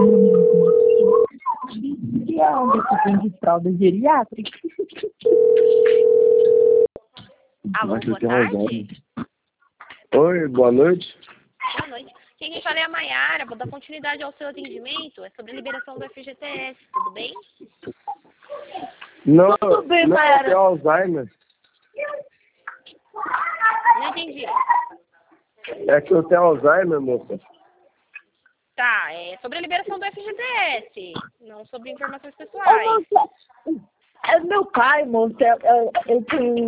E aonde que tem de fralda geriátrica? Alô, boa tarde. Oi, boa noite. Boa noite. Quem fala é a Maiara. Vou dar continuidade ao seu atendimento. É sobre a liberação do FGTS. Tudo bem? Não, Tudo bem, não Maiara. tem Alzheimer. Não entendi. É que eu tenho Alzheimer, moça. Tá, é sobre a liberação do FGTS. Não sobre informações Ô, pessoais. moça, é meu pai, moça. Eu tenho